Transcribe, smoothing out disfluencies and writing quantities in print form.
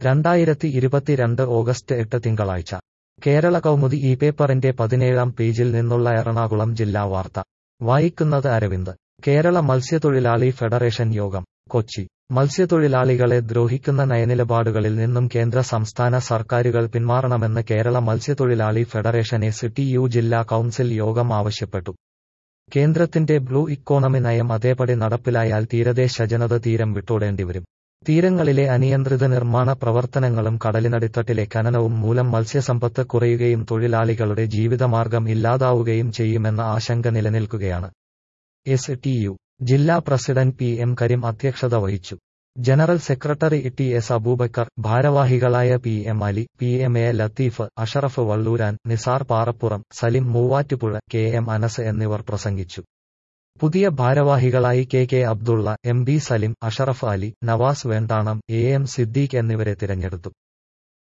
2022 August 8 തിങ്കളാഴ്ച കേരള കൗമുദി ഈ പേപ്പറിന്റെ 17-ാം പേജിൽ നിന്നുള്ള എറണാകുളം ജില്ലാ വാർത്ത വായിക്കുന്നത് അരവിന്ദ്. കേരള മത്സ്യത്തൊഴിലാളി ഫെഡറേഷൻ യോഗം കൊച്ചി. മത്സ്യത്തൊഴിലാളികളെ ദ്രോഹിക്കുന്ന നയനിലപാടുകളിൽ നിന്നും കേന്ദ്ര സംസ്ഥാന സർക്കാരുകൾ പിന്മാറണമെന്ന് കേരള മത്സ്യത്തൊഴിലാളി ഫെഡറേഷൻ STU ജില്ലാ കൗൺസിൽ യോഗം ആവശ്യപ്പെട്ടു. കേന്ദ്രത്തിന്റെ ബ്ലൂ ഇക്കോണമി നയം അതേപടി നടപ്പിലായാൽ തീരദേശ ജനത തീരം വിട്ടോടേണ്ടിവരും. തീരങ്ങളിലെ അനിയന്ത്രിത നിർമ്മാണ പ്രവർത്തനങ്ങളും കടലിനടിത്തട്ടിലെ ഖനനവും മൂലം മത്സ്യസമ്പത്ത് കുറയുകയും തൊഴിലാളികളുടെ ജീവിതമാർഗം ഇല്ലാതാവുകയും ചെയ്യുമെന്ന ആശങ്ക നിലനിൽക്കുകയാണ്. STU ജില്ലാ പ്രസിഡന്റ് PM കരീം അധ്യക്ഷത വഹിച്ചു. ജനറൽ സെക്രട്ടറി TS അബൂബക്കർ, ഭാരവാഹികളായ PM അലി, PMA ലത്തീഫ്, അഷറഫ് വള്ളൂരാൻ, നിസാർ പാറപ്പുറം, സലിം മൂവാറ്റുപുഴ, KM അനസ് എന്നിവർ പ്രസംഗിച്ചു. പുതിയ ഭാരവാഹികളായി KK Abdulla, MB Salim, Ashraf Ali, Nawaz വേണ്ടാണം, AM Siddique എന്നിവരെ തിരഞ്ഞെടുത്തു.